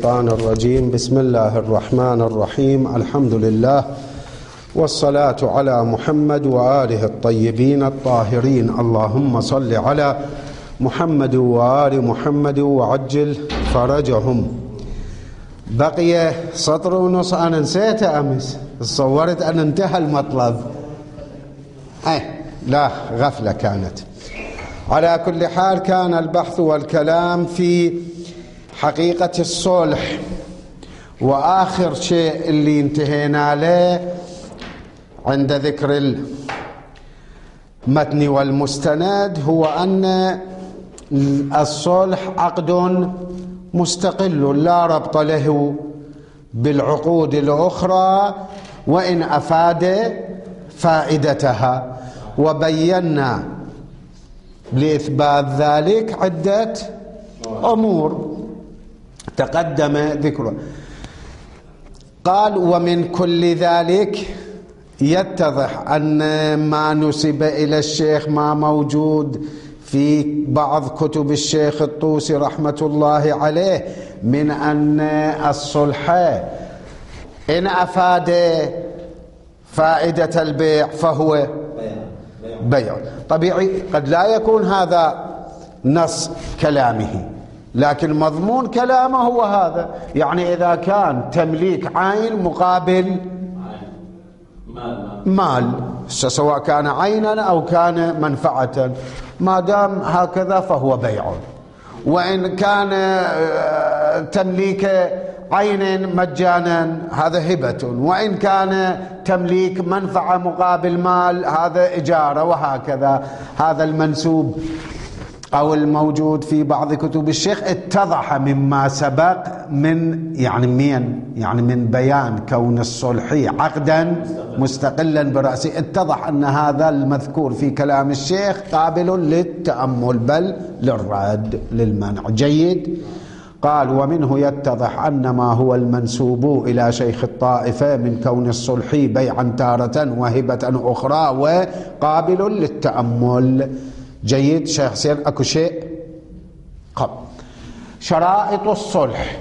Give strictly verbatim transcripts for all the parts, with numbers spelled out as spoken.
الشيطان الرجيم. بسم الله الرحمن الرحيم. الحمد لله والصلاة على محمد وآله الطيبين الطاهرين. اللهم صل على محمد وآل محمد وعجل فرجهم. بقي سطر ونص، أنا نسيته أمس، تصورت أن انتهى المطلب. أي لا، غفلة كانت. على كل حال، كان البحث والكلام في حقيقة الصلح، وآخر شيء اللي انتهينا له عند ذكر المتن والمستند هو أن الصلح عقد مستقل لا ربط له بالعقود الأخرى وإن أفاد فائدتها، وبينا لإثبات ذلك عدة أمور تقدم ذكره. قال: ومن كل ذلك يتضح أن ما نسب إلى الشيخ ما موجود في بعض كتب الشيخ الطوسي رحمة الله عليه من أن الصلح إن أفاد فائدة البيع فهو بيع. طبيعي قد لا يكون هذا نص كلامه، لكن مضمون كلامه هو هذا. يعني إذا كان تمليك عين مقابل مال، سواء كان عينا أو كان منفعة، ما دام هكذا فهو بيع. وإن كان تمليك عين مجانا هذا هبة، وإن كان تمليك منفعة مقابل مال هذا إجارة، وهكذا. هذا المنسوب أو الموجود في بعض كتب الشيخ اتضح مما سبق من يعني من يعني من بيان كون الصلحي عقدا مستقلا برأسه، اتضح أن هذا المذكور في كلام الشيخ قابل للتأمل بل للرد للمنع. جيد. قال: ومنه يتضح أن ما هو المنسوب إلى شيخ الطائفة من كون الصلحي بيعا تارة وهبة أخرى وقابل للتأمل. جيد. شيخ حسين أكو شيء قبل شرائط الصلح.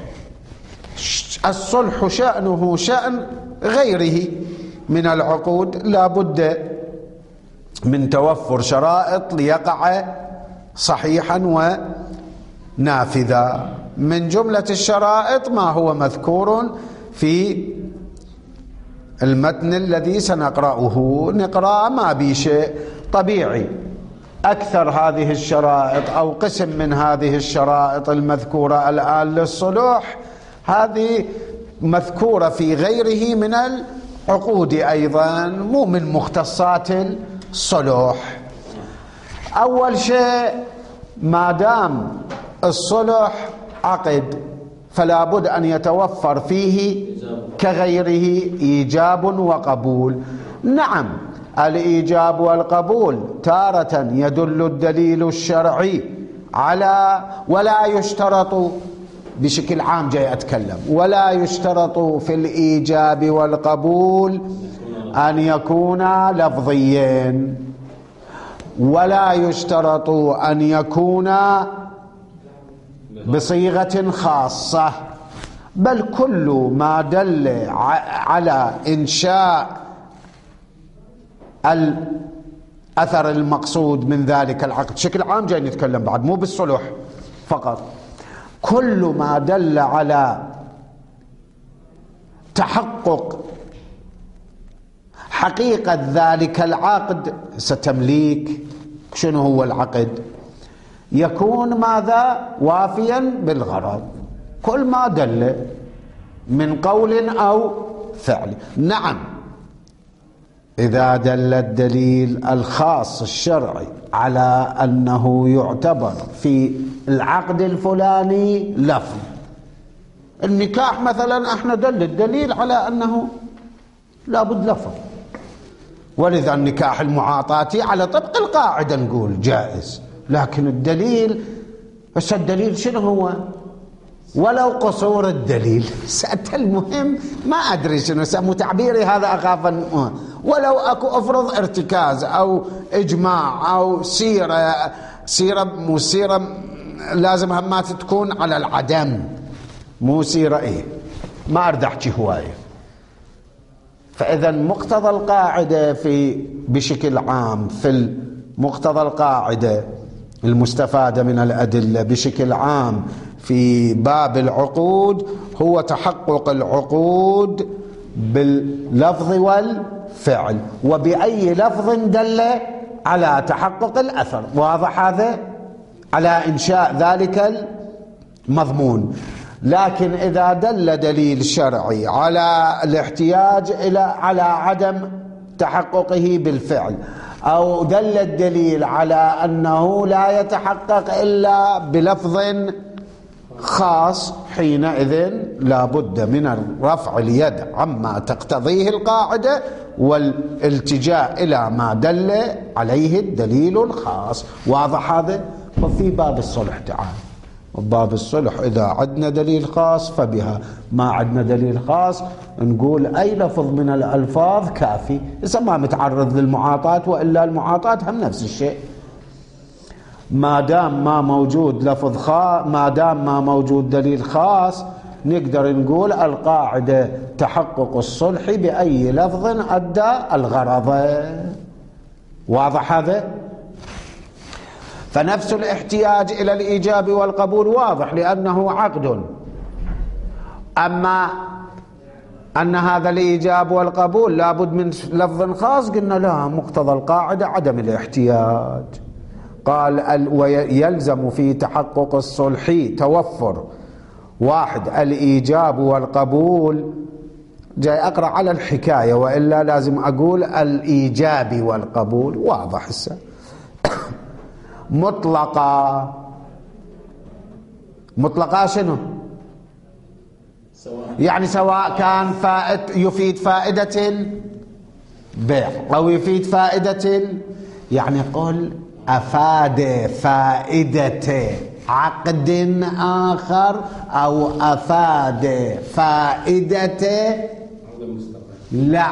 الصلح شأنه شأن غيره من العقود، لا بد من توفر شرائط ليقع صحيحا ونافذا. من جملة الشرائط ما هو مذكور في المتن الذي سنقرأه. نقرأ ما بي شيء طبيعي. أكثر هذه الشرائط أو قسم من هذه الشرائط المذكورة الآن للصلح هذه مذكورة في غيره من العقود أيضا، مو من مختصات الصلح. أول شيء، ما دام الصلح عقد فلا بد أن يتوفر فيه كغيره إيجاب وقبول. نعم، الإيجاب والقبول تارة يدل الدليل الشرعي على، ولا يشترط بشكل عام، جاي أتكلم، ولا يشترط في الإيجاب والقبول أن يكونا لفظيين، ولا يشترط أن يكونا بصيغة خاصة، بل كل ما دل على إنشاء الأثر المقصود من ذلك العقد بشكل عام، جاي نتكلم بعد مو بالصلح فقط، كل ما دل على تحقق حقيقة ذلك العقد. ستمليك شنو هو العقد؟ يكون ماذا؟ وافيا بالغرض. كل ما دل من قول أو فعل. نعم، إذا دل الدليل الخاص الشرعي على أنه يعتبر في العقد الفلاني لفظ، النكاح مثلا احنا دل الدليل على أنه لابد لفظ، ولذا النكاح المعاطاتي على طبق القاعدة نقول جائز، لكن الدليل بس الدليل شنو هو؟ ولو قصور الدليل. سأت المهم ما أدري شنو سمو تعبيري هذا، أخاف أن ولو أكو أفرض ارتكاز أو إجماع أو سيرة سيرة مو سيرة لازم همات تكون على العدم، مو سيرة إيه، ما أريد أحكي هواية. فإذا مقتضى القاعدة في بشكل عام، في مقتضى القاعدة المستفادة من الأدلة بشكل عام في باب العقود هو تحقق العقود باللفظ والفعل، وبأي لفظ دل على تحقق الأثر. واضح هذا؟ على إنشاء ذلك المضمون. لكن إذا دل دليل شرعي على الاحتياج إلى على عدم تحققه بالفعل، أو دل الدليل على أنه لا يتحقق إلا بلفظ خاص، حينئذ لا بد من رفع اليد عما تقتضيه القاعدة والالتجاء إلى ما دل عليه الدليل الخاص. واضح هذا؟ وفي باب الصلح تعال، باب الصلح إذا عندنا دليل خاص فبها، ما عندنا دليل خاص نقول أي لفظ من الألفاظ كافي، إذا ما متعرض للمعاطاة، وإلا المعاطاة هم نفس الشيء. ما دام ما موجود لفظ خاص، ما دام ما موجود دليل خاص، نقدر نقول القاعدة تحقق الصلح بأي لفظ أدى الغرض. واضح هذا؟ فنفس الاحتياج إلى الإيجاب والقبول واضح لأنه عقد. أما أن هذا الإيجاب والقبول لابد من لفظ خاص، قلنا لا، مقتضى القاعدة عدم الاحتياج. قال ويلزم في تحقق الصلح توفر واحد الإيجاب والقبول. جاي أقرأ على الحكاية، وإلا لازم أقول الإيجاب والقبول. واضح هسه. مطلقة، مطلقة شنو؟ يعني سواء كان فائد يفيد فائدة البيع أو يفيد فائدة، يعني قل أفاد فائدة عقد آخر أو أفاد فائدة، لا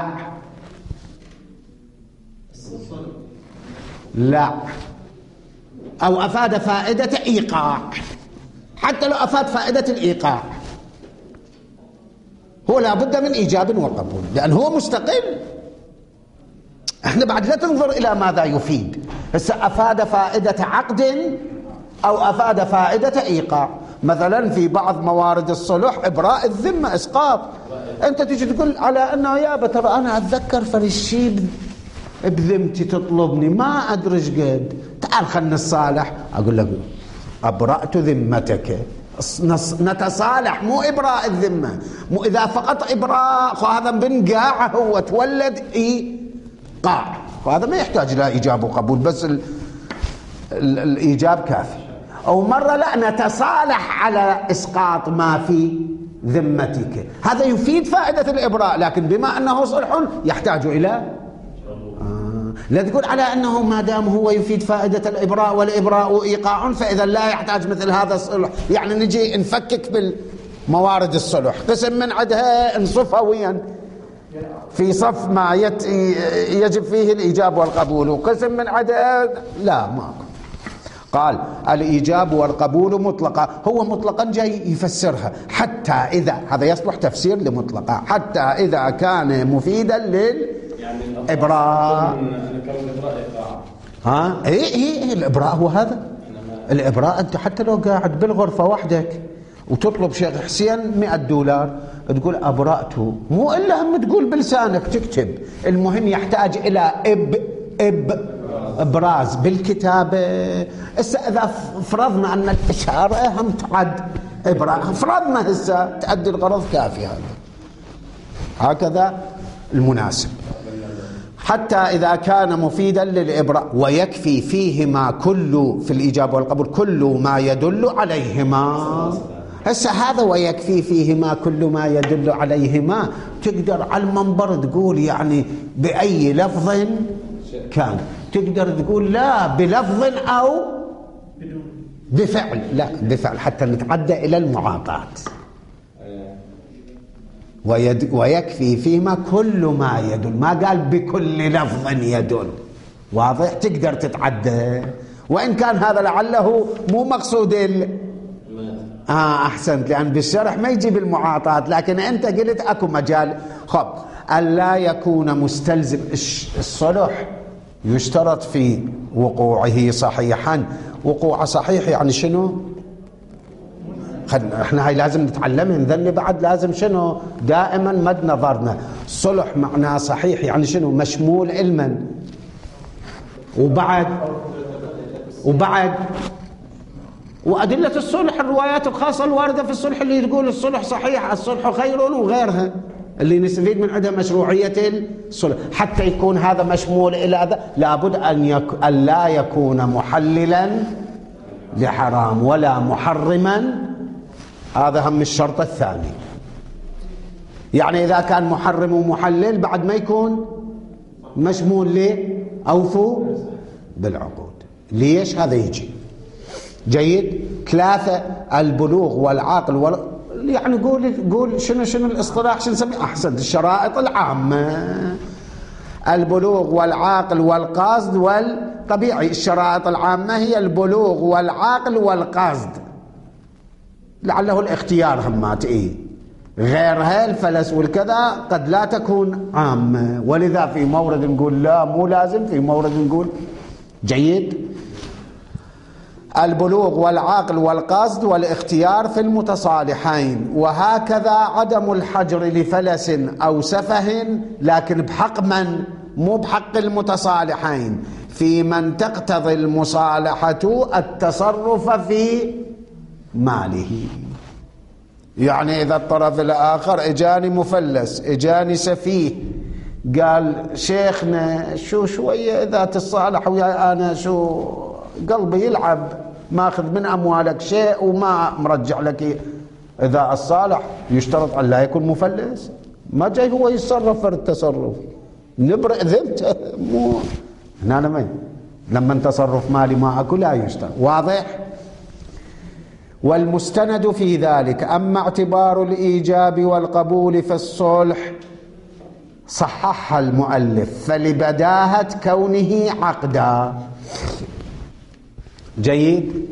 لا، أو أفاد فائدة إيقاع، حتى لو أفاد فائدة الإيقاع هو لا بد من إيجاب وقبول، لأنه هو مستقل. احنا بعد لا تنظر إلى ماذا يفيد، هسه أفاد فائدة عقد أو أفاد فائدة إيقاع. مثلا في بعض موارد الصلح إبراء الذمة، إسقاط. أنت تيجي تقول على أنه يا ترى أنا أتذكر فرشي بذمتي تطلبني ما أدري ايش قد، تعال خلنا نتصالح. أقول لك أبرأت ذمتك، نتصالح، مو إبراء الذمة. مو إذا فقط إبراء هذا بنقاع، هو تولد إيقاع، وهذا ما يحتاج إلى إيجاب وقبول، بس ال ال الإيجاب كافي. أو مرة لا، نتصالح على إسقاط ما في ذمتك، هذا يفيد فائدة الإبراء، لكن بما أنه صلح يحتاج إلى لا تقول على أنه ما دام هو يفيد فائدة الإبراء والإبراء إيقاع فإذا لا يحتاج مثل هذا الصلح. يعني نجي نفكك بالموارد الصلح، قسم من عدها نصفها ويا في صف ما يت يجب فيه الإيجاب والقبول، وقسم من عدها لا ماكو. قال الإيجاب والقبول مطلقة، هو مطلقا جاي يفسرها حتى إذا، هذا يصلح تفسير لمطلقة، حتى إذا كان مفيدا لل إبراء. ها إيه إيه الإبراء هو هذا الإبراء. أنت حتى لو قاعد بالغرفة وحدك وتطلب شيخ حسين مئة دولار تقول أبرأته، مو إلا هم تقول بلسانك تكتب، المهم يحتاج إلى إب إب إبراز بالكتابة. هسه إذا فرضنا أن الإشارة هم تعد إبراء، فرضنا هسه تأدي الغرض كافي، هذا هكذا المناسب. حتى إذا كان مفيدا للإبراء ويكفي فيهما كل، في الإيجاب والقبول كل ما يدل عليهما. هسه هذا ويكفي فيهما كل ما يدل عليهما، تقدر على المنبر تقول يعني بأي لفظ كان، تقدر تقول لا بلفظ أو بفعل، لا بفعل حتى نتعدى إلى المعاطاة. ويكفي فيما كل ما يدل، ما قال بكل لفظ يدل. واضح؟ تقدر تتعدى، وإن كان هذا لعله مو مقصود آه أحسنت، لأن بالشرح ما يجيب المعاطاة، لكن أنت قلت أكو مجال. خب ألا يكون مستلزم. الصلح يشترط في وقوعه صحيحا. وقوع صحيح يعني شنو؟ احنا هاي لازم نتعلمها، نذني بعد لازم شنو دائما مد نظرنا. صلح معناه صحيح يعني شنو؟ مشمول علما. وبعد وبعد وأدلة الصلح، الروايات الخاصة الواردة في الصلح اللي تقول الصلح صحيح، الصلح خير، وغيرها اللي نستفيد من عندها مشروعية الصلح. حتى يكون هذا مشمول إلى هذا لابد أن, يك... أن لا يكون محللا لحرام ولا محرما. هذا هم الشرط الثاني. يعني إذا كان محرم ومحلل بعد ما يكون مشمول ليه؟ أوفوا بالعقود. ليش؟ هذا يجي جيد. ثلاثة البلوغ والعقل وال... يعني قول قول شنو شنو الاصطلاح شنو نسميه؟ أحسن الشرائط العامة. البلوغ والعاقل والقصد والطبيعي. الشرائط العامة هي البلوغ والعقل والقصد، لعله الاختيار همات إيه، غيرها الفلس والكذا قد لا تكون عامة، ولذا في مورد نقول لا مو لازم، في مورد نقول جيد. البلوغ والعقل والقصد والاختيار في المتصالحين. وهكذا عدم الحجر لفلس أو سفه، لكن بحق من؟ مو بحق المتصالحين، في من تقتضي المصالحة التصرف في ماله. يعني إذا الطرف الآخر إجاني مفلس، إجاني سفيه، قال شيخنا شو شوية إذا تصالح وياي أنا شو قلبي يلعب، ماخذ من أموالك شيء وما مرجع لك. إذا الصالح يشترط أن لا يكون مفلس، ما جاي هو يتصرف في التصرف، نبرئ ذمته. مو هنا لما لما تصرف مالي ما أكو لا يشترط. واضح؟ والمستند في ذلك أما اعتبار الإيجاب والقبول في الصلح صحح المؤلف فلبداهة كونه عقدا. جيد.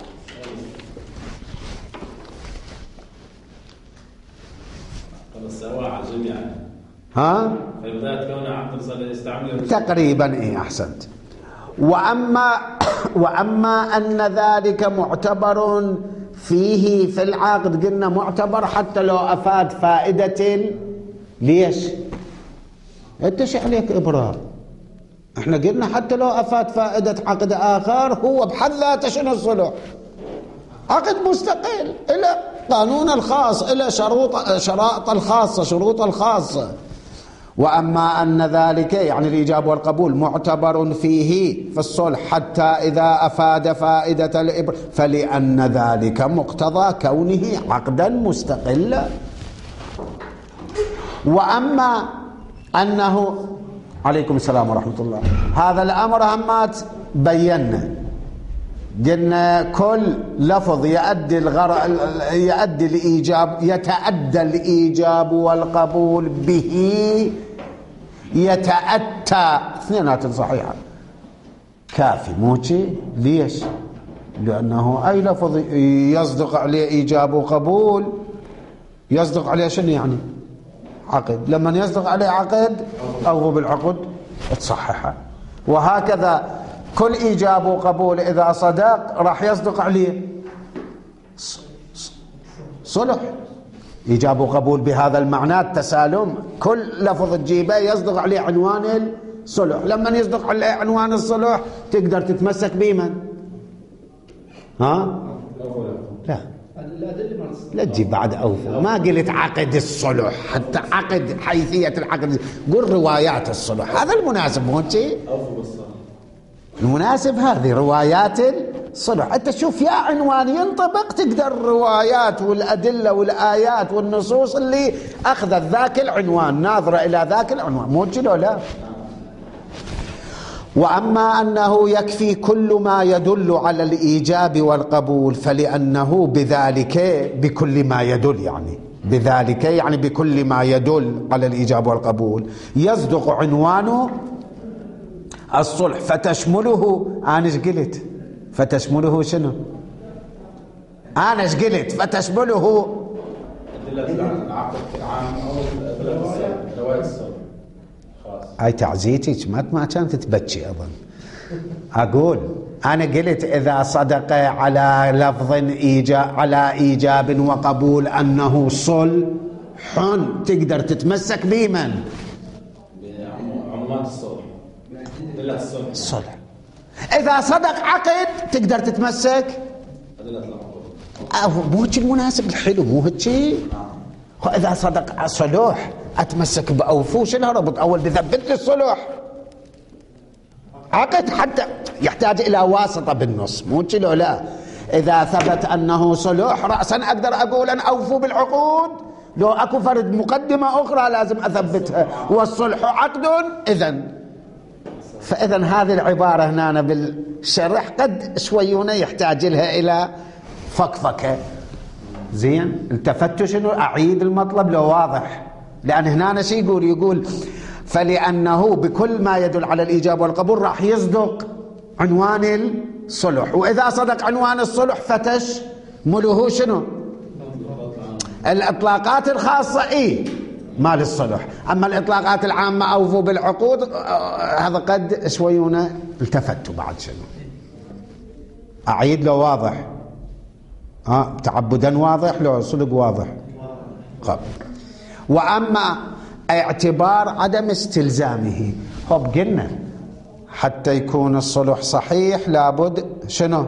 ها فلبداهة كونه عقد يستعمل تقريبا. ايه احسنت. واما واما ان ذلك معتبر فيه في العقد، قلنا معتبر حتى لو افاد فائدة. ليش؟ انت ايش عليك ابرار؟ احنا قلنا حتى لو افاد فائدة عقد اخر هو بحد ذاته شنو الصلح؟ عقد مستقل، الى قانون الخاص، الى شروط شرائط الخاصة، شروط الخاصة. واما ان ذلك يعني الايجاب والقبول معتبر فيه في الصلح حتى اذا افاد فائدة الابر، فلان ذلك مقتضى كونه عقدا مستقلا. واما انه عليكم السلام ورحمة الله، هذا الأمر همات بينا، قلنا كل لفظ يؤدي الغر... يؤدي الإيجاب، يتأدى الإيجاب والقبول به، يتأتى، اثنينات صحيحة كافي موشي. ليش؟ لأنه أي لفظ يصدق عليه إيجاب وقبول يصدق عليه شنو يعني؟ عقد. لما يصدق عليه عقد أو بالعقد تصححه. وهكذا كل إيجاب وقبول إذا صدق راح يصدق عليه صلح. إيجاب وقبول بهذا المعنى التسالم، كل لفظ تجيبه يصدق عليه عنوان الصلح. لما يصدق عليه عنوان الصلح تقدر تتمسك بمن؟ ها؟ لا لا تجيب بعد أوفى. ما قلت عقد الصلح، حتى عقد حيثية العقد، قل روايات الصلح. هذا المناسب مو شيء المناسب، هذه روايات الصلح. أنت شوف يا عنوان ينطبق تقدر الروايات والأدلة والآيات والنصوص اللي أخذت ذاك العنوان ناظرة إلى ذاك العنوان، مو كذا لا. وأما أنه يكفي كل ما يدل على الإيجاب والقبول فلأنه بذلك بكل ما يدل، يعني بذلك يعني بكل ما يدل على الإيجاب والقبول يصدق عنوانه الصلح فتشمله. أنا ايش قلت؟ فتشمله شنو؟ أنا ايش قلت؟ فتشمله أدلة العقد العام أو أدلة الصلح رواية الصلح خلاص. هاي تعزيتك ما ما كانت تبكي أظن. أقول أنا قلت إذا صدق على لفظ إيجاب على إيجاب وقبول أنه صلح تقدر تتمسك بمن؟ عمومات الصلح أدلة الصلح. الصلح. إذا صدق عقد تقدر تتمسك أدلة العقود. مو هيك المناسب الحلو مو هيك. إذا صدق صلح أتمسك بأوفو. شنو ربط أول بثبت لي الصلح عقد حتى يحتاج إلى واسطة بالنص مو هيك لو لا. إذا ثبت أنه صلح رأسا أقدر أقول أن أوفوا بالعقود. لو أكو فرد مقدمة أخرى لازم أثبتها والصلح عقد. إذن فإذن هذه العبارة هنا بالشرح قد شويونة يحتاج لها إلى فكفكة. زين التفتوا شنو أعيد المطلب لو واضح. لأن هنا شي يقول يقول فلأنه بكل ما يدل على الإيجاب والقبول راح يصدق عنوان الصلح. وإذا صدق عنوان الصلح فتش ملوه شنو الإطلاقات الخاصة إيه مال الصلح. أما الإطلاقات العامة أوفوا بالعقود هذا قد شويونا التفتوا بعد شنو. أعيد لو واضح آه تعبدا واضح لو صدق واضح قبل. وأما اعتبار عدم استلزامه خب قلنا حتى يكون الصلح صحيح لابد شنو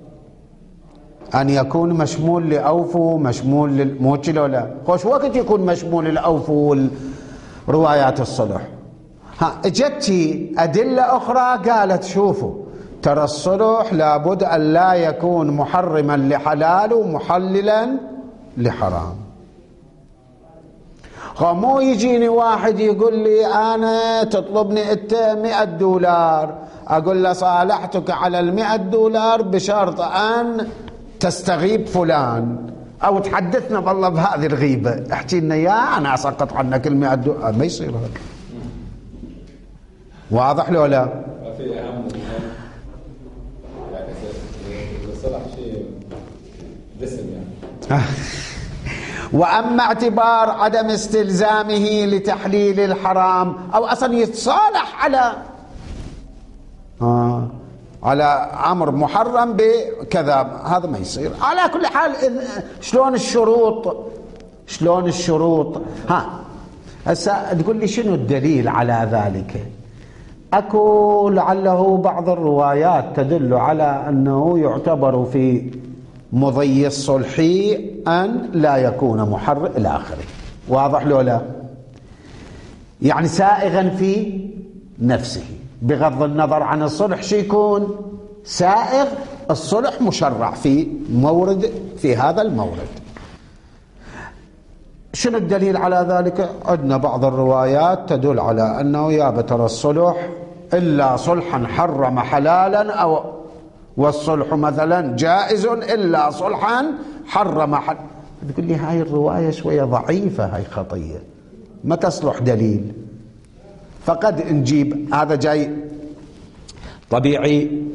أن يكون مشمول لأوفو مشمول للموتش لو لا. خوش وقت يكون مشمول لأوفو روايات الصلح. ها اجتي أدلة أخرى قالت شوفوا ترى الصلح لابد أن لا يكون محرما لحلال ومحللا لحرام. مو يجيني واحد يقول لي أنا تطلبني أنت مئة دولار أقول له صالحتك على المئة دولار بشرط أن تستغيب فلان أو تحدثنا والله بهذه الغيبة احكي لنا يا أنا أسقط عنك المئة دولار. ما يصير هذا. واضح لو لا؟ في أهم يعني الصلح شيء دسم يعني. وأما اعتبار عدم استلزامه لتحليل الحرام أو أصلا يتصالح على آه على أمر محرم بكذا هذا ما يصير. على كل حال شلون الشروط شلون الشروط ها هسه تقول لي شنو الدليل على ذلك. أكو لعله بعض الروايات تدل على أنه يعتبر في مضي الصلح أن لا يكون محرم إلى آخره. واضح لو لا؟ يعني سائغا في نفسه بغض النظر عن الصلح شي يكون سائغ. الصلح مشرع في مورد في هذا المورد. شنو الدليل على ذلك؟ عندنا بعض الروايات تدل على أنه يا بتر الصلح إلا صلحا حرم حلالا أو والصلح مثلا جائز إلا صلحا حرم حل. تقول لي هاي الرواية شوية ضعيفة هاي خطية ما تصلح دليل. فقد نجيب هذا جاي طبيعي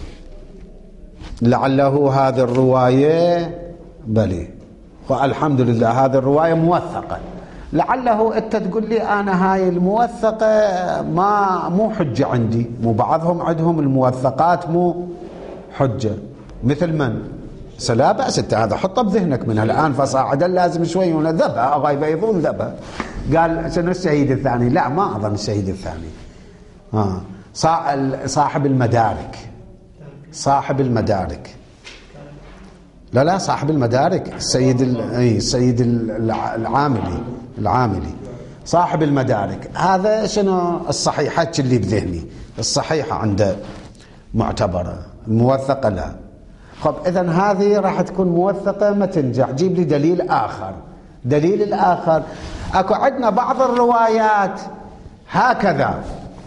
لعله هذه الرواية بلي والحمد لله هذه الرواية موثقة. لعله انت تقول لي انا هاي الموثقة ما مو حجة عندي. مو بعضهم عندهم الموثقات مو حجة مثل من سلا بأس انت هذا حطه بذهنك من الآن فصاعدا لازم شوي ذبها غايبة يظن ذبها. قال شنو الشهيد الثاني؟ لا ما أظن الشهيد الثاني آه. صاحب المدارك صاحب المدارك لا لا صاحب المدارك السيد السيد العاملي العاملي صاحب المدارك. هذا شنو الصحيحات اللي بذهني الصحيحة عنده معتبرة الموثقة لا. خب إذن هذه راح تكون موثقة ما تنجح. جيب لي دليل آخر. دليل الآخر أكو عندنا بعض الروايات هكذا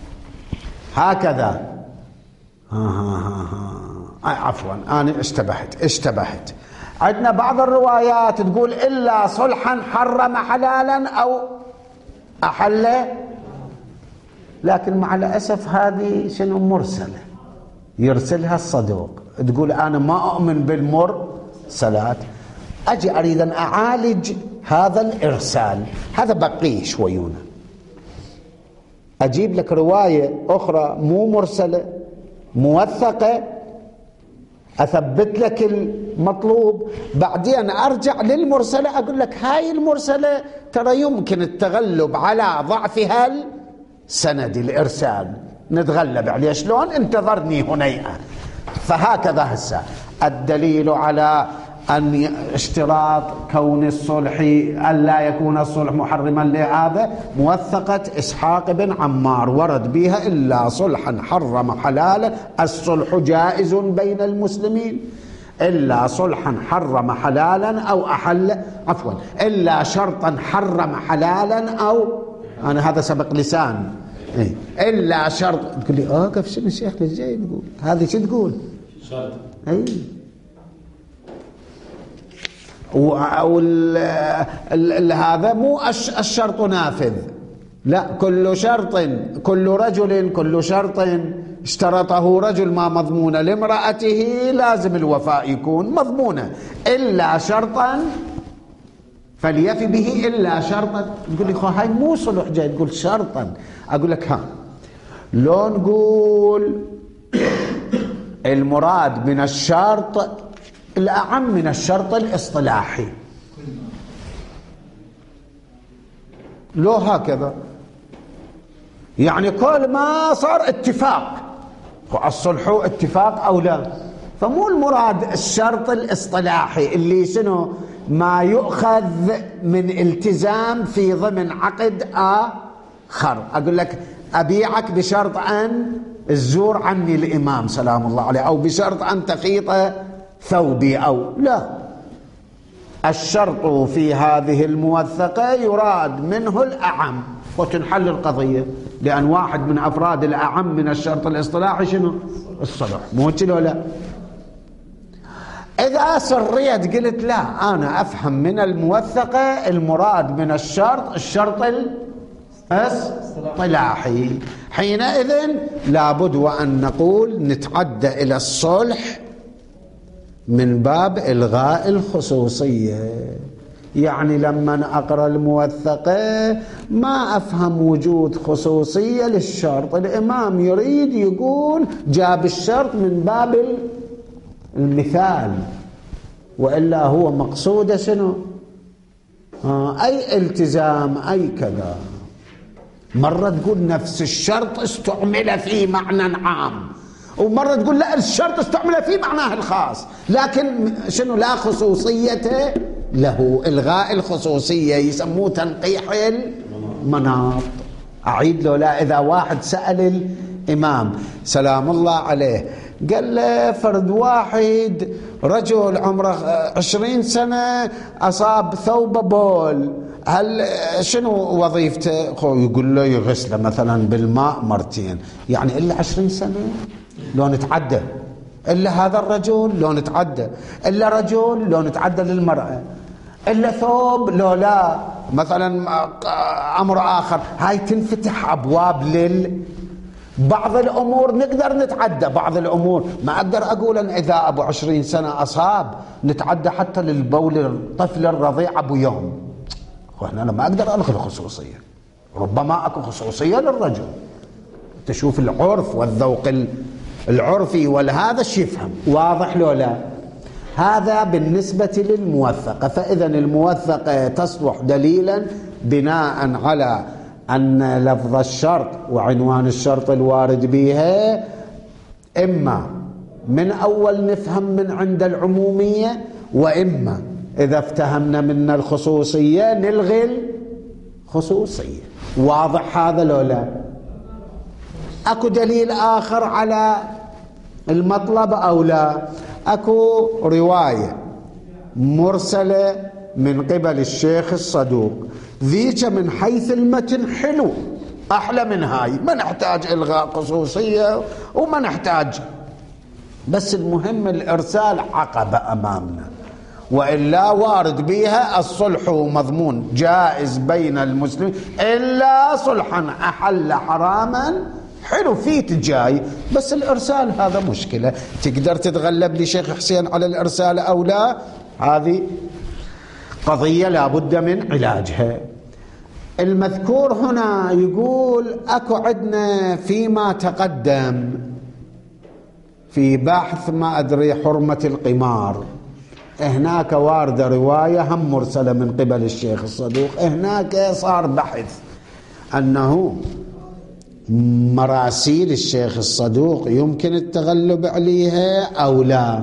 هكذا ها ها ها ها. عفوا أنا اشتبهت اشتبهت عندنا بعض الروايات تقول إلا صلحا حرم حلالا أو أحل. لكن مع الأسف هذه شنو مرسلة يرسلها الصدوق. تقول أنا ما أؤمن بالمر الصلاة. أجي أريد أن أعالج هذا الإرسال، هذا بقيه شويونه، أجيب لك رواية أخرى مو مرسلة موثقة، أثبت لك المطلوب، بعدين أرجع للمرسلة أقول لك هاي المرسلة ترى يمكن التغلب على ضعفها السند الإرسال، نتغلب عليه شلون؟ انتظرني هنيئة. فهكذا هسه الدليل على أن اشتراط كون الصلح أن لا يكون الصلح محرما لهذا موثقة إسحاق بن عمار ورد بها إلا صلحا حرم حلالا، الصلح جائز بين المسلمين إلا صلحا حرم حلالا أو أحل عفوا إلا شرطا حرم حلالا أو أنا هذا سبق لسان إيه؟ إلا شرط. تقول لي آه كيف شنو الشيخ الجاي يقول هذه شو تقول شرط أي هذا مو الشرط نافذ، لا، كل شرط كل رجل كل شرط اشترطه رجل ما مضمون لامرأته لازم الوفاء يكون مضمونة، إلا شرطا فليفي به إلا شرطا. تقول لي خو هاي مو صلح جاي تقول شرطا، أقول لك ها لو نقول المراد من الشرط الأعم من الشرط الاصطلاحي، لو هكذا يعني كل ما صار اتفاق، الصلح اتفاق أو لا، فمو المراد الشرط الاصطلاحي اللي شنو ما يؤخذ من التزام في ضمن عقد آخر. أقول لك أبيعك بشرط أن الزور عني الإمام سلام الله عليه، أو بشرط أن تخيط ثوبي، أو لا، الشرط في هذه الموثقة يراد منه الأعم وتنحل القضية، لأن واحد من أفراد الأعم من الشرط الاصطلاحي شنو؟ الصلح، مو كده لا. إذا سريت قلت لا أنا أفهم من الموثقة المراد من الشرط الشرط الاصطلاحي، حينئذ لابد وأن نقول نتعدى إلى الصلح من باب إلغاء الخصوصية. يعني لما أقرأ الموثقة ما أفهم وجود خصوصية للشرط، الإمام يريد يقول جاب الشرط من باب المثال، وإلا هو مقصود شنو؟ آه أي التزام أي كذا. مرة تقول نفس الشرط استعمل في معنى عام، ومرة تقول لا الشرط استعمل في معناه الخاص، لكن شنو لا خصوصية له، إلغاء الخصوصية يسموه تنقيح المناط. أعيد له لا، إذا واحد سأل الإمام سلام الله عليه قال له فرد واحد رجل عمره عشرين سنة أصاب ثوب بول، هل شنو وظيفته؟ خو يقول له يغسله مثلا بالماء مرتين، يعني إلا عشرين سنة لو نتعدى، إلا هذا الرجل لو نتعدى، إلا رجل لو نتعدى للمرأة، إلا ثوب لو لا مثلا أمر آخر. هاي تنفتح أبواب لل بعض الأمور نقدر نتعدى، بعض الأمور ما أقدر أقول أن إذا أبو عشرين سنة أصاب نتعدى حتى للبول الطفل الرضيع أبو يوم، وإحنا أنا ما أقدر ألغي الخصوصية، ربما أكو خصوصية للرجل، تشوف العرف والذوق العرفي والهذا الشيء يفهم، واضح لو لا؟ هذا بالنسبة للموثقة. فإذا الموثقة تصلح دليلا بناء على أن لفظ الشرط وعنوان الشرط الوارد بها إما من أول نفهم من عند العمومية، وإما إذا افتهمنا من الخصوصية نلغي الخصوصية. واضح هذا لو لا؟ أكو دليل آخر على المطلب أو لا؟ أكو رواية مرسلة من قبل الشيخ الصدوق، ذيك من حيث المتن حلو أحلى من هاي، ما نحتاج إلغاء خصوصية وما نحتاج، بس المهم الإرسال عقبة أمامنا، وإلا وارد بها الصلح مضمون جائز بين المسلمين إلا صلحا أحل حراما حلو فيت جاي، بس الإرسال هذا مشكلة. تقدر تتغلب لي شيخ حسين على الإرسال أو لا؟ هذه قضية لا بد من علاجها. المذكور هنا يقول أكو عندنا فيما تقدم في بحث ما أدري حرمة القمار، هناك واردة رواية هم مرسلة من قبل الشيخ الصدوق، هناك صار بحث أنه مراسيل الشيخ الصدوق يمكن التغلب عليها أو لا.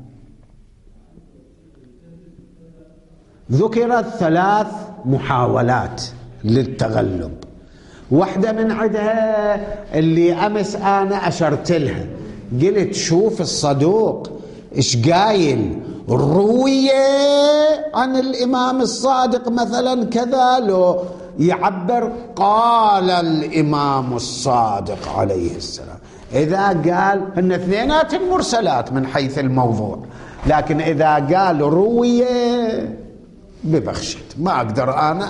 ذكرت ثلاث محاولات للتغلب، واحدة من عدها اللي أمس أنا أشرت لها، قلت شوف الصدوق إيش قايل، روية عن الإمام الصادق مثلا كذا، لو يعبر قال الإمام الصادق عليه السلام. إذا قال إن اثنينات مرسلات من حيث الموضوع، لكن إذا قال روية ببخشت ما أقدر أنا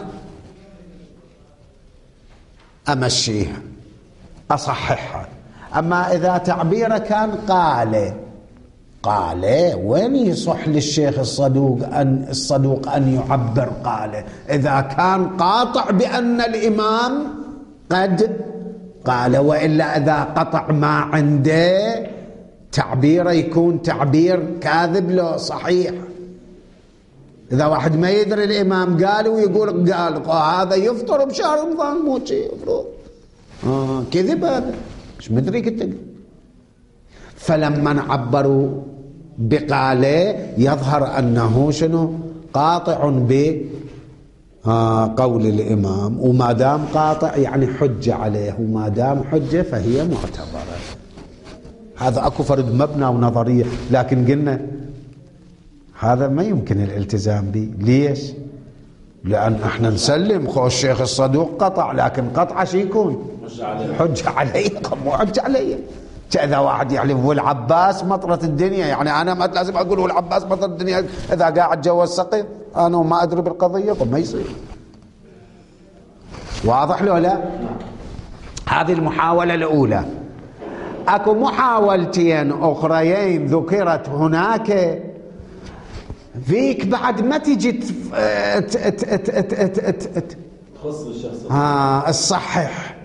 أمشيها أصححها. أما إذا تعبيره كان قال قال، وين يصح للشيخ الصدوق أن الصدوق أن يعبر قال؟ إذا كان قاطع بأن الإمام قد قال، وإلا إذا قطع ما عنده تعبيره يكون تعبير كاذب لو صحيح. إذا واحد ما يدري الإمام قال ويقول قال هذا يفطر بشهر رمضان، مو شيء يفطر، آه كذب، هذا مش مدري كنت. فلما عبروا بقاله يظهر أنه شنو قاطع بقول الإمام، وما دام قاطع يعني حجة عليه، وما دام حجة فهي معتبرة. هذا أكو فرد مبنى ونظرية، لكن قلنا هذا ما يمكن الالتزام به. ليش؟ لأن احنا نسلم خو الشيخ الصدوق قطع، لكن قطعه شي يكون حجة علي، مو حجة علي. إذا واحد يحلف والعباس مطرة الدنيا، يعني أنا ما لازم أقول والعباس مطرة الدنيا إذا قاعد جوا السقف أنا وما أدري بالقضية، طب ما يصير. واضح لو لا؟ هذه المحاولة الأولى. أكو محاولتين أخريين ذكرت هناك، فيك بعد ما تجي تخص الشخص ها الصحح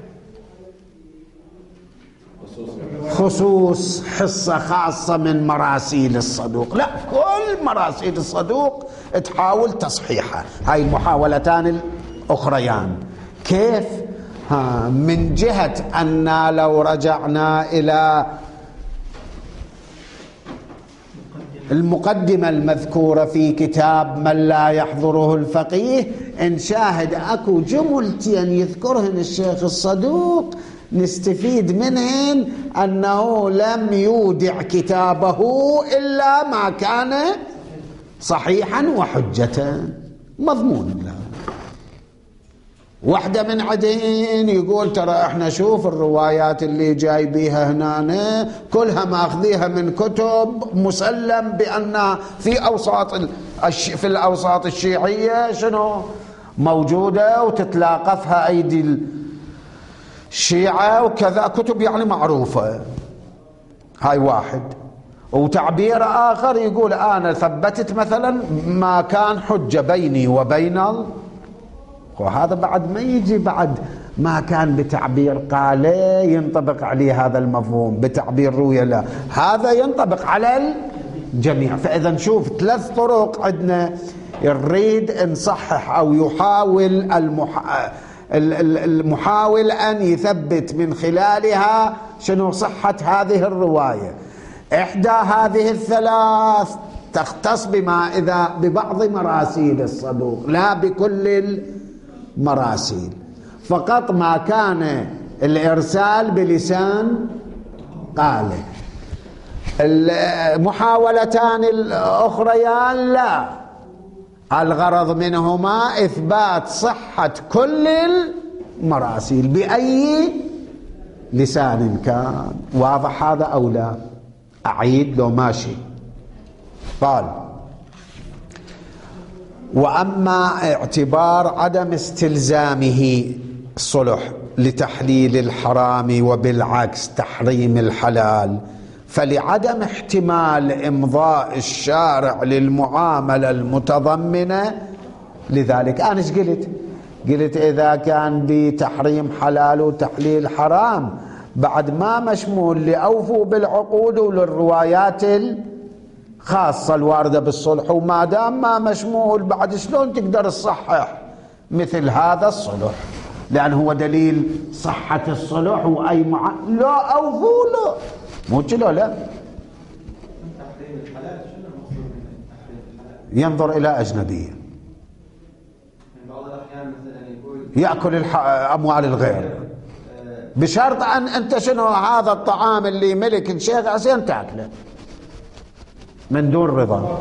خصوص حصة خاصة من مراسيل الصدوق. لا، كل مراسيل الصدوق تحاول تصحيحها. هاي المحاولتان الأخريان كيف؟ ها من جهة أن لو رجعنا إلى المقدمة المذكورة في كتاب من لا يحضره الفقيه، نشاهد أكو جملتين يذكرهن الشيخ الصدوق نستفيد منهن أنه لم يودع كتابه إلا ما كان صحيحا وحجة مضمون له. واحدة من عدين يقول ترى احنا شوف الروايات اللي جاي بيها هنا كلها ماخذيها من كتب مسلم بأنها في أوساط في الأوساط الشيعية شنو موجودة وتتلاقفها أيدي الشيعة وكذا، كتب يعني معروفة. هاي واحد. وتعبير آخر يقول أنا ثبتت مثلا ما كان حجة بيني وبين ال... وهذا بعد ما يجي بعد ما كان بتعبير قال ينطبق عليه هذا المفهوم، بتعبير رؤية لا، هذا ينطبق على الجميع. فإذا نشوف ثلاث طرق عندنا يريد نصحح أو يحاول المح... المحاول أن يثبت من خلالها شنو صحة هذه الرواية. إحدى هذه الثلاث تختص بما إذا ببعض مراسيل الصدوق، لا بكل المراسيل، فقط ما كان الإرسال بلسان قاله. المحاولتان الأخريان لا، الغرض منهما إثبات صحة كل المراسيل بأي لسان كان. واضح هذا أو لا؟ أعيد لو ماشي. قال وأما اعتبار عدم استلزامه الصلح لتحليل الحرام وبالعكس تحريم الحلال، فلعدم احتمال إمضاء الشارع للمعاملة المتضمنة لذلك. أنا ايش قلت؟ قلت إذا كان بتحريم حلال وتحليل حرام بعد ما مشمول لأوفوا بالعقود وللروايات الخاصة الواردة بالصلح، وما دام ما مشمول بعد شلون تقدر تصحح مثل هذا الصلح؟ لأن هو دليل صحة الصلح وأي مع... لا أوفوا له مو كده. لا ينظر إلى أجنبية يأكل الح... أموال الغير بشرط أن أنت شنو هذا الطعام اللي ملك الشيخ عشان تأكله من دون رضا.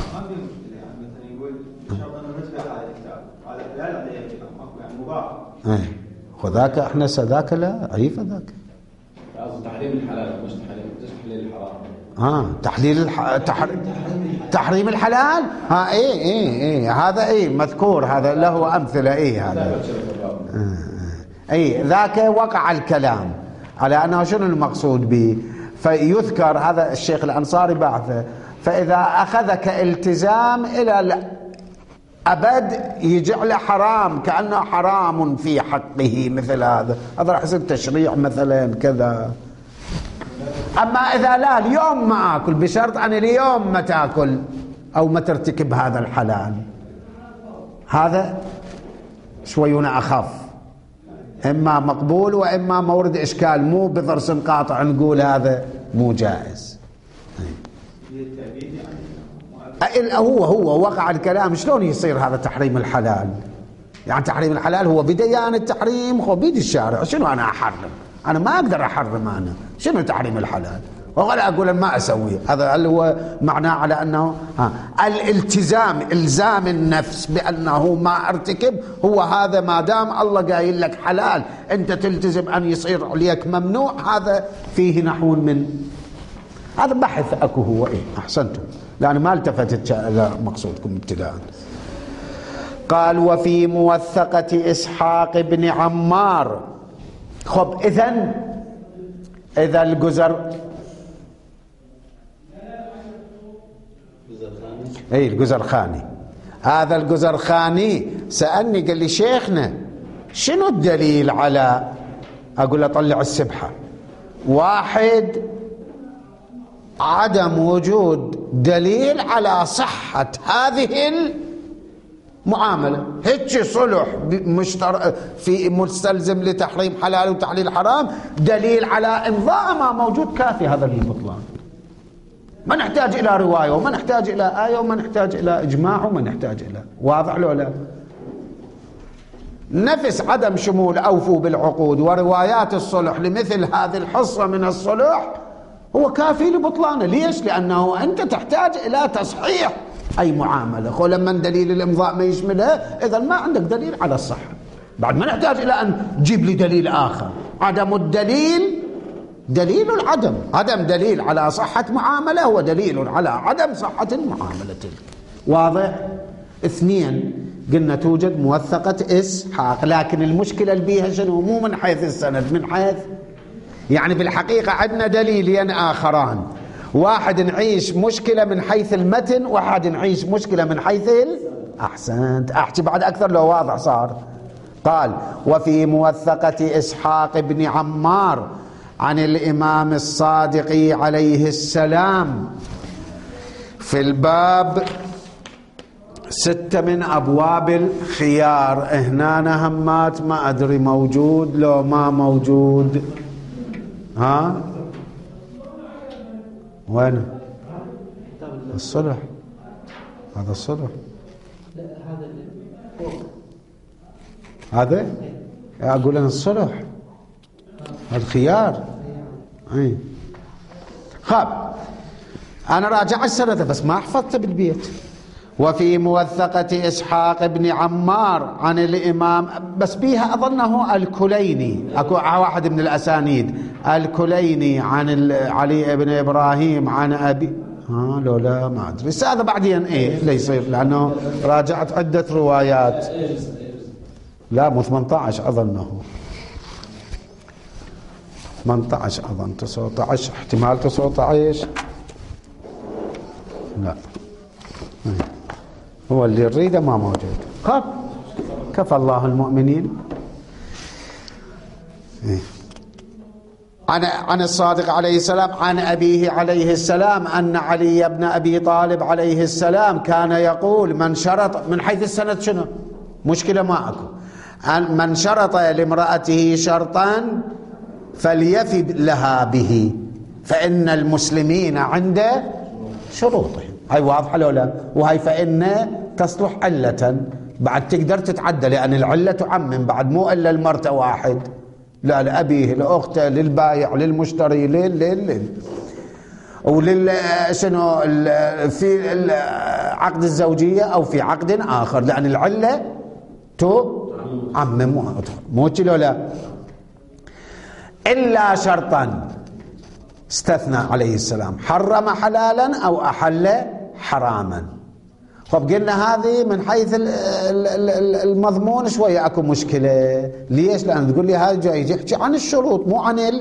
ايه وذاك احنا سذاك لا اي فذاك تحريم الحلال مش تحريم تحليل الحرام. اه تحليل الح... تحر... تحريم الحلال ها ايه ايه ايه هذا ايه مذكور، هذا له امثله. ايه هذا آه. ايه ذاك وقع الكلام على انه شنو المقصود به، فيذكر هذا الشيخ الأنصاري بعثه، فاذا اخذك التزام الى أبد يجعل حرام كأنه حرام في حقه مثل هذا، هذا راح يصير تشريع مثلا كذا. أما إذا لا اليوم ما أكل بشرط أن اليوم ما تأكل أو ما ترتكب هذا الحلال، هذا شويون أخف، إما مقبول وإما مورد إشكال، مو بضرس قاطع نقول هذا مو جائز. هو هو وقع الكلام شلون يصير هذا تحريم الحلال؟ يعني تحريم الحلال هو بديان التحريم هو بيد الشارع، شنو أنا أحرم؟ أنا ما أقدر أحرم، أنا شنو تحريم الحلال؟ ولا أقول ما أسويه، هذا اللي هو معناه على أنه ها الالتزام، إلزام النفس بأنه ما أرتكب، هو هذا ما دام الله قايل لك حلال أنت تلتزم أن يصير عليك ممنوع، هذا فيه نحو من هذا بحث أكو هو. إيه أحسنتم، لأن ما التفتت إلى مقصودكم ابتداء. قال وفي موثقة إسحاق بن عمار. خب إذن إذا الجزر أي الجزرخاني، هذا الجزرخاني سألني قال لي شيخنا شنو الدليل على، أقول له طلع السبحة، واحد عدم وجود دليل على صحة هذه المعاملة، هيك صلح مشتر في مستلزم لتحريم حلال وتحليل حرام، دليل على إمضاء ما موجود كافي هذا البطلان، ما نحتاج إلى رواية وما نحتاج إلى آية وما نحتاج إلى إجماع وما نحتاج إلى، واضح له لا؟ نفس عدم شمول أوفوا بالعقود وروايات الصلح لمثل هذه الحصة من الصلح هو كافي لبطلانه. ليش؟ لأنه أنت تحتاج إلى تصحيح أي معاملة، خو لما دليل الإمضاء ما يشملها إذا ما عندك دليل على الصحة، بعد ما نحتاج إلى أن تجيب لي دليل آخر. عدم الدليل دليل العدم، عدم دليل على صحة معاملة هو دليل على عدم صحة المعاملة تلك. واضح؟ اثنين قلنا توجد موثقة إسحاق، لكن المشكلة اللي بيها شنو؟ مو من حيث السند، من حيث يعني بالحقيقة عندنا دليلين آخران، واحد نعيش مشكلة من حيث المتن، واحد نعيش مشكلة من حيث ال... أحسنت، أحكي بعد أكثر لو واضح صار. قال وفي موثقة إسحاق بن عمار عن الإمام الصادق عليه السلام في الباب ستة من أبواب الخيار، هنا همات ما أدري موجود لو ما موجود. ها وين الصلح؟ هذا الصلح، هذا أقول أنا الصلح الخيار. اي خاب انا راجع السنة بس ما حفظته بالبيت. وفي موثقة إسحاق بن عمار عن الإمام، بس بيها أظنه الكليني، أكو واحد من الأسانيد الكليني عن علي بن إبراهيم عن أبي، ها لو لا ما أدري، هذا بعدين إيه لا يصير لأنه راجعت عدة روايات. لا مو ثمانية عشر أظنه ثمانية عشر أظن تسعة عشر احتمال تسعة عشر لا هو اللي يريده ما موجود. قال كفى الله المؤمنين. عن عن الصادق عليه السلام عن أبيه عليه السلام أن علي بن أبي طالب عليه السلام كان يقول من شرط، من حيث السند شنو مشكلة ما أكو، من شرط لامرأته شرطا فليفي لها به فإن المسلمين عند شروطهم. هاي واضحة لو لا؟ وهي فإن تصلح علة بعد تقدر تتعدى، لأن العلة تعمم بعد، مو إلا المرتة واحد، لا لأبيه لأخته للبايع للمشتري لل لل ولل شنو في عقد الزوجية أو في عقد آخر، لأن العلة تعمم مو كذا لا. إلا شرطا استثنى عليه السلام، حرم حلالا أو أحل حراما. طب قلنا هذه من حيث المضمون شوية أكو مشكلة. ليش؟ لأن تقول لي هذا جاي يحكي عن الشروط مو عن ال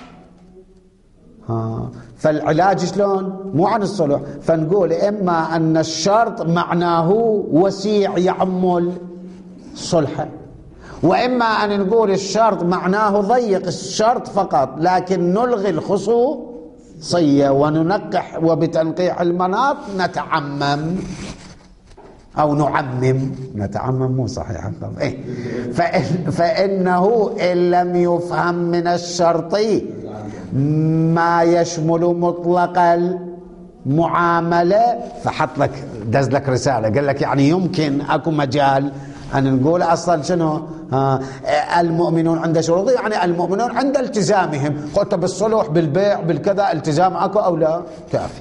ها. فالعلاج شلون؟ مو عن الصلح. فنقول إما أن الشرط معناه وسيع يعم الصلح، وإما أن نقول الشرط معناه ضيق الشرط فقط، لكن نلغي الخصوصية وننقح، وبتنقيح المناط نتعمم أو نعمم. نتعمم مو صحيح. إيه؟ فإن فإنه إن لم يفهم من الشرط ما يشمل مطلق المعاملة، فحط لك دز لك رسالة قال لك يعني يمكن أكو مجال أن نقول أصلا شنو آه المؤمنون عند شروط، يعني المؤمنون عند التزامهم. قلت بالصلح بالبيع بالكذا التزام أكو أو لا؟ كافي.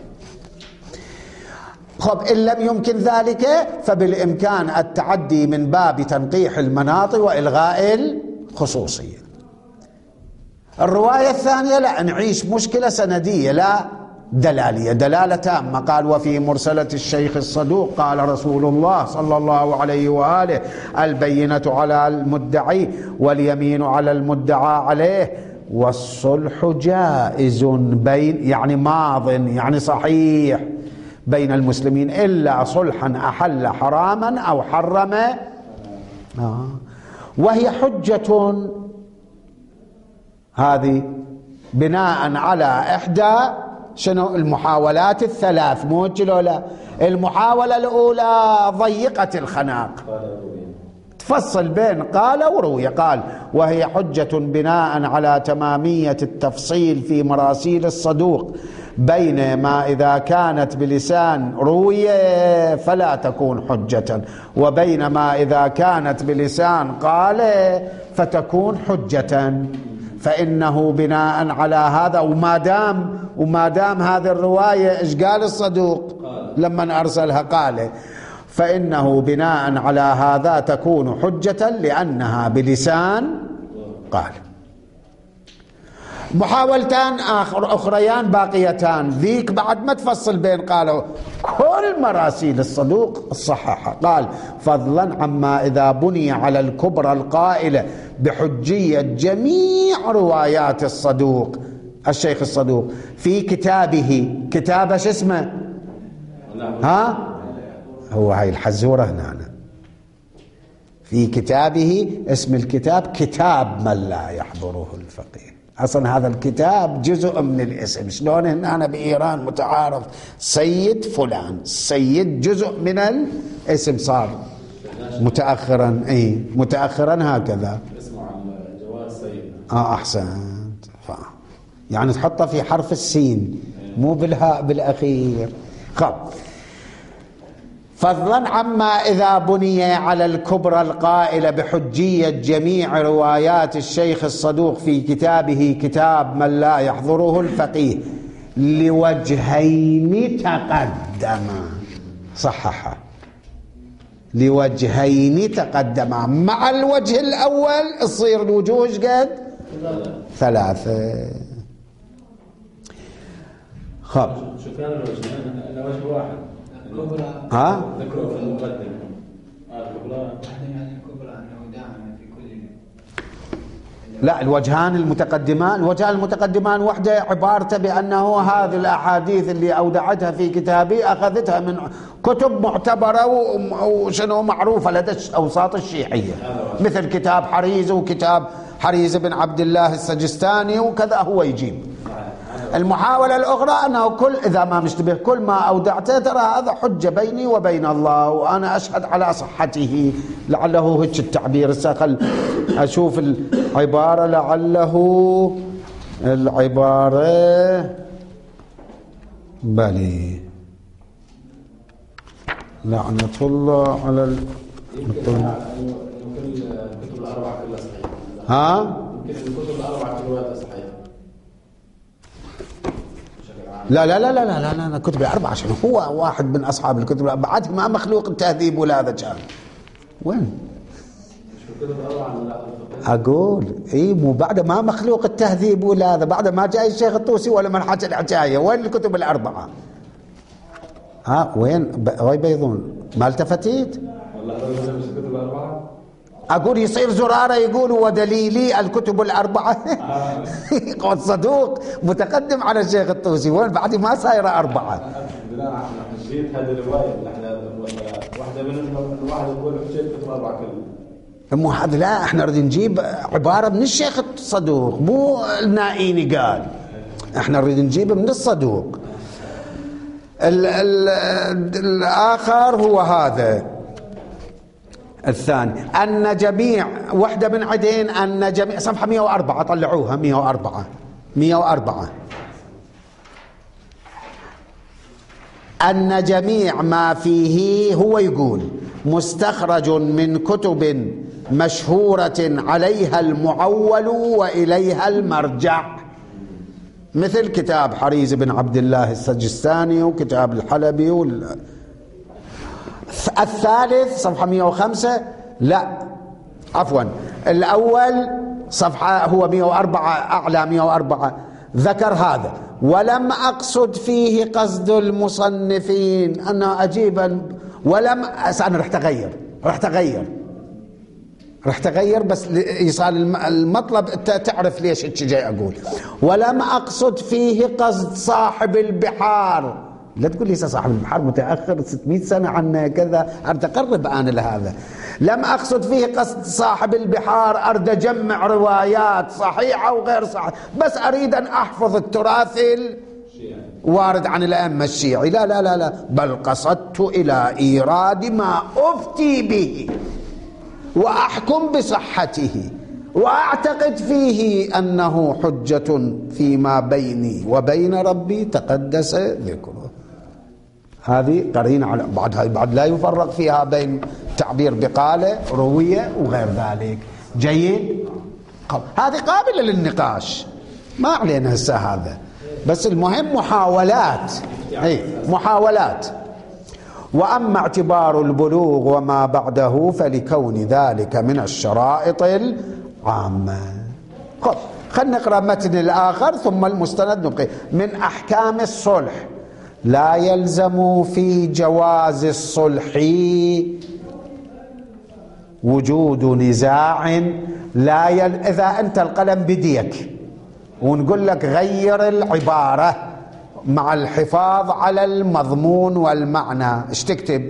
خب إن لم يمكن ذلك فبالإمكان التعدي من باب تنقيح المناط وإلغاء الخصوصية. الرواية الثانية لا نعيش مشكلة سندية لا دلالية، دلالة تامة. قال وفي مرسلة الشيخ الصدوق قال رسول الله صلى الله عليه وآله البينة على المدعي واليمين على المدعى عليه والصلح جائز بين، يعني ماض يعني صحيح بين المسلمين، إلا صلحا أحل حراما أو حرم آه. وهي حجة هذه بناء على إحدى شنو المحاولات الثلاث، مو لا. المحاولة الأولى ضيقة الخناق، تفصل بين قال وروي. قال وهي حجة بناء على تمامية التفصيل في مراسيل الصدوق بين ما إذا كانت بلسان روي فلا تكون حجة، وبين ما إذا كانت بلسان قال فتكون حجة. فإنه بناء على هذا وما دام وما دام هذه الرواية إيش قال الصدوق لما أرسلها؟ قال فإنه بناء على هذا تكون حجة لأنها بلسان قال. محاولتان آخر أخريان باقيتان، ذيك بعد ما تفصل بين قالوا كل مراسيل الصدوق الصححة. قال فضلا عما إذا بني على الكبرى القائلة بحجية جميع روايات الصدوق الشيخ الصدوق في كتابه. كتابه شو اسمه؟ ها هو هاي الحزورة هنا في كتابه، اسم الكتاب كتاب من لا يحضره الفقيه. أصلا هذا الكتاب جزء من الاسم. شلون هنا بإيران متعارف سيد فلان، سيد جزء من الاسم صار متأخرا. اي متأخرا هكذا اسمه عن جواز سيد. اه احسنت. يعني تحطه في حرف السين مو بالهاء بالأخير. خب فضلا عما إذا بني على الكبرى القائلة بحجية جميع روايات الشيخ الصدوق في كتابه كتاب من لا يحضره الفقيه لوجهين تقدما. صححا لوجهين تقدما. مع الوجه الأول تصير الوجوه قد ثلاثة. خب شو كان الوجه؟ أنا وجه واحد ها ذكروا في المقدمة. الكبرى يعني الكبرى أنه دائما لا، الوجهان المتقدمان الوجهان المتقدمان وحده عبارته بأنه هذه الأحاديث اللي أودعتها في كتابي أخذتها من كتب معتبرة وشنو معروفة لدى أوساط الشيعية، مثل كتاب حريز وكتاب حريز بن عبد الله السجستاني وكذا. هو يجيب المحاولة الأخرى أنه كل إذا ما مشتبه كل ما أودعته ترى هذا حجة بيني وبين الله وأنا أشهد على صحته. لعله هيك التعبير. الساقل أشوف العبارة، لعله العبارة بلي لعنة الله على ال... يمكن الكتب الأربعة كلها صحيحة. ها؟ يمكن الكتب الأربعة كلها صحيحة. لا لا لا لا لا لا لا كتب الأربعة شنو؟ هو واحد من أصحاب الكتب الأربعة، بعد ما مخلوق التهذيب ولا هذا كان وين؟ أقول إيه مو بعد ما مخلوق التهذيب ولا هذا، بعد ما جاي الشيخ الطوسي ولا من حكى الحكاية. وين الكتب الأربعة؟ ها وين وين بيضون؟ ما التفتيت؟ والله الكتب الأربعة أقول يصير زرارة يقول ودليلي الكتب الأربعة. قد صدوق متقدم على الشيخ الطوسي، وين بعد ما صايرة أربعة. لا حجيت هذه الرواية واحدة من الواحد يقول حجيت الكتب الأربعة كلها. مو هذا، لا احنا نريد نجيب عبارة من الشيخ الصدوق مو النائيني قال، احنا نريد نجيب من الصدوق. ال ال الآخر هو هذا الثاني، أن جميع وحدة من عدين أن جميع صفحة مئة وأربعة طلعوها مئة وأربعة مئة وأربعة أن جميع ما فيه هو يقول مستخرج من كتب مشهورة عليها المعول وإليها المرجع، مثل كتاب حريز بن عبد الله السجستاني وكتاب الحلبي وال... الثالث صفحة مئة وخمسة لا عفوا الأول صفحة هو مئة وأربعة أعلى مئة وأربعة ذكر هذا، ولم أقصد فيه قصد المصنفين أنا أجيبا ولم أنا رح تغير رح تغير رح تغير بس إيصال المطلب تعرف ليش هيك جاي أقول. ولم أقصد فيه قصد صاحب البحار، لا تقول لي صاحب البحار متأخر ستمئة سنة عنا كذا، أريد أقرب أنا لهذا. لم أقصد فيه قصد صاحب البحار، أريد أجمع روايات صحيحة وغير صحيحة، بس أريد أن أحفظ التراث الوارد عن الأئمة الشيعي. لا لا لا لا بل قصدت إلى إيراد ما أفتي به وأحكم بصحته وأعتقد فيه أنه حجة فيما بيني وبين ربي تقدس ذكره. هذه قرينة على بعد، هاي بعد لا يفرق فيها بين تعبير بقالة روية وغير ذلك. جيد، هذه قابلة للنقاش ما علينا هسه هذا، بس المهم محاولات اي محاولات. وأما اعتبار البلوغ وما بعده فلكون ذلك من الشرائط العامة. خب خلينا نقرأ متن الآخر ثم المستند نبقي. من أحكام الصلح لا يلزم في جواز الصلح وجود نزاع. لا يل... إذا أنت القلم بديك ونقول لك غير العبارة مع الحفاظ على المضمون والمعنى، ايش تكتب؟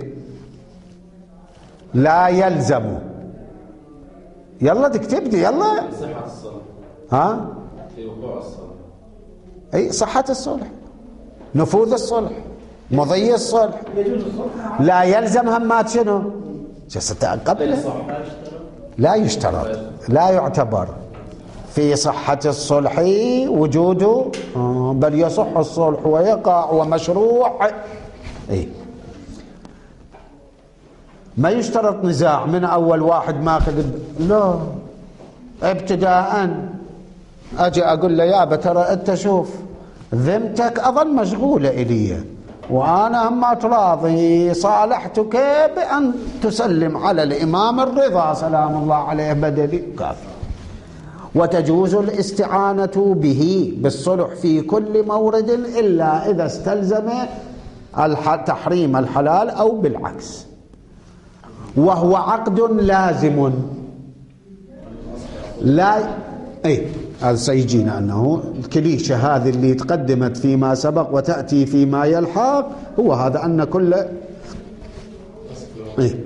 لا يلزم. يلا تكتب دي يلا. صحة الصلح. ها؟ في وقوع الصلح. اي صحة الصلح، نفوذ الصلح، مضي الصلح. لا يلزم همات شنو؟ جلسة قبله لا يشترط، لا يعتبر في صحة الصلح وجوده، بل يصح الصلح ويقع ومشروع. اي ما يشترط نزاع من أول واحد ماخذ، لا ابتداء أجي أقول له يابا ترى أنت شوف ذمتك أظن مشغولة إلي وأنا هم راضي صالحتك بأن تسلم على الإمام الرضا سلام الله عليه بدلي كافي. وتجوز الاستعانة به بالصلح في كل مورد إلا إذا استلزم تحريم الحلال أو بالعكس، وهو عقد لازم لا اي هذا سيجينا أنه الكليشة هذه اللي تقدمت فيما سبق وتأتي فيما يلحق هو هذا أن كل إيه؟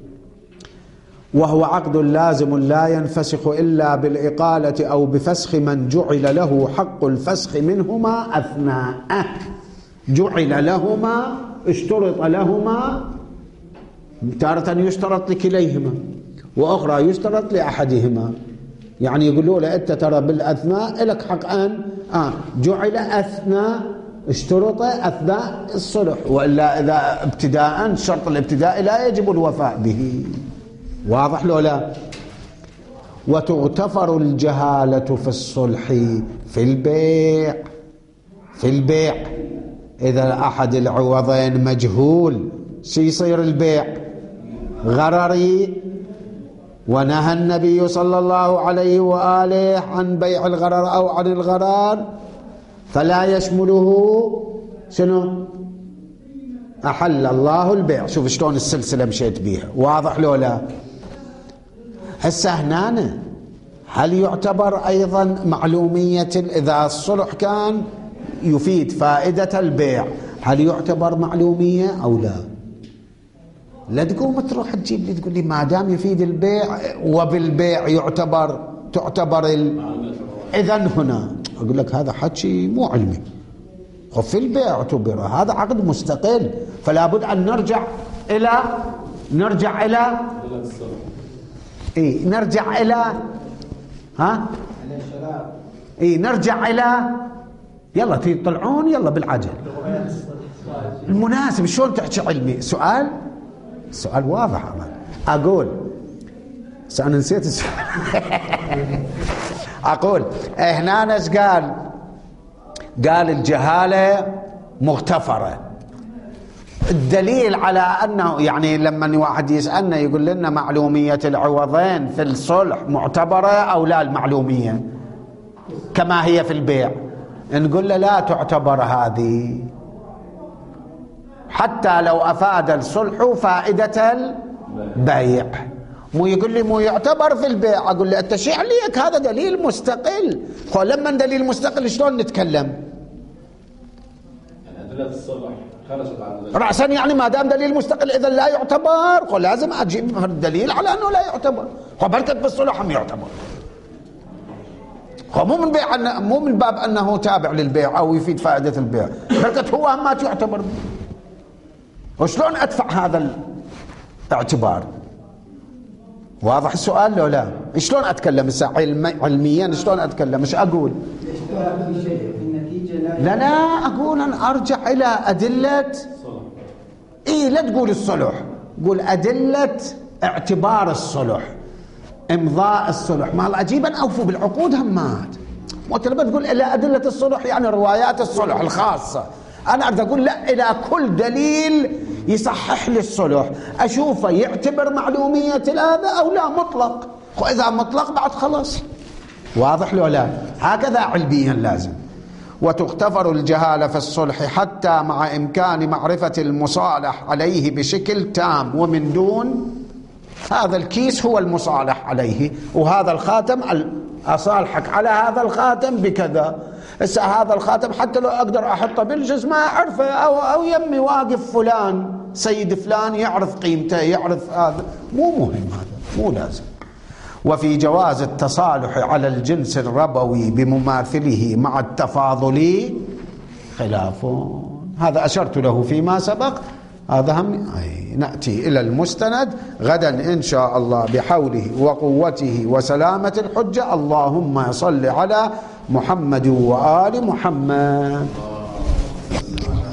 وهو عقد لازم لا ينفسخ إلا بالإقالة أو بفسخ من جعل له حق الفسخ منهما أثناء جعل لهما اشترط لهما تارة يشترط لكليهما وأخرى يشترط لأحدهما يعني يقولوا له أنت ترى بالأثناء لك حق أن آه جعل أثناء اشترط أثناء الصلح وإلا إذا ابتداء شرط الابتداء لا يجب الوفاء به واضح لو لا. وتغتفر الجهالة في الصلح في البيع في البيع إذا أحد العوضين مجهول شو يصير البيع غرري ونهى النبي صلى الله عليه وآله عن بيع الغرر أو عن الغرار فلا يشمله شنو أحل الله البيع. شوف شلون السلسلة مشيت بيها واضح لو لا. هسه هنا هل يعتبر أيضا معلومية إذا الصلح كان يفيد فائدة البيع هل يعتبر معلومية أو لا؟ لا تقوم تروح تجيب لي تقول لي ما دام يفيد البيع وبالبيع يعتبر تعتبر ال... إذن هنا أقول لك هذا حكي مو علمي. وفي البيع اعتبر هذا عقد مستقل فلا بد أن نرجع إلى نرجع إلى إيه نرجع إلى ها إيه نرجع إلى يلا تطلعون يلا بالعجل المناسب. شلون تحكي علمي؟ سؤال السؤال واضح. أقول أنا نسيت السؤال أقول هنا ناس قال قال الجهالة مغتفرة. الدليل على أنه يعني لما واحد يسألنا يقول لنا معلومية العوضين في الصلح معتبرة أو لا المعلومية كما هي في البيع نقول له لا تعتبر هذه حتى لو أفاد الصلح فائدة البيع. مو يقول لي مو يعتبر في البيع أقول له أنت شيء عليك هذا دليل مستقل. خو لما دليل مستقل شلون نتكلم أدلة الصلح خرجت عن رأسا يعني ما دام دليل مستقل إذا لا يعتبر خو لازم أجيب الدليل على أنه لا يعتبر. خو بركة بالصلح هم يعتبر خو مو من بيع مو من باب أنه تابع للبيع أو يفيد فائدة البيع بركة هو ما يعتبر. وشلون أدفع هذا الاعتبار؟ واضح السؤال لو لا؟ شلون أتكلم الساعة علميا شلون أتكلم مش أقول لا لا أقول أن أرجع إلى أدلة إيه لا تقول الصلح قول أدلة اعتبار الصلح إمضاء الصلح ما أجيب أن أوفوا بالعقود همات وتلبى تقول إلى أدلة الصلح يعني روايات الصلح الخاصة. أنا أقدر أقول لا إلى كل دليل يصحح لي الصلح أشوفه يعتبر معلومية هذا أو لا مطلق. وإذا مطلق بعد خلاص واضح له لا. هكذا علميا لازم. وتغتفر الجهالة في الصلح حتى مع إمكان معرفة المصالح عليه بشكل تام ومن دون هذا الكيس هو المصالح عليه وهذا الخاتم أصالحك على هذا الخاتم بكذا. هسه هذا الخاتم حتى لو أقدر أحطه بالجزء ما أعرفه أو, أو يمي واقف فلان سيد فلان يعرف قيمته يعرف هذا مو مهم هذا مو لازم. وفي جواز التصالح على الجنس الربوي بمماثله مع التفاضل خلاف هذا أشرت له فيما سبق. هذا هم أي نأتي إلى المستند غدا إن شاء الله بحوله وقوته وسلامة الحجة. اللهم صل على محمد وآل محمد.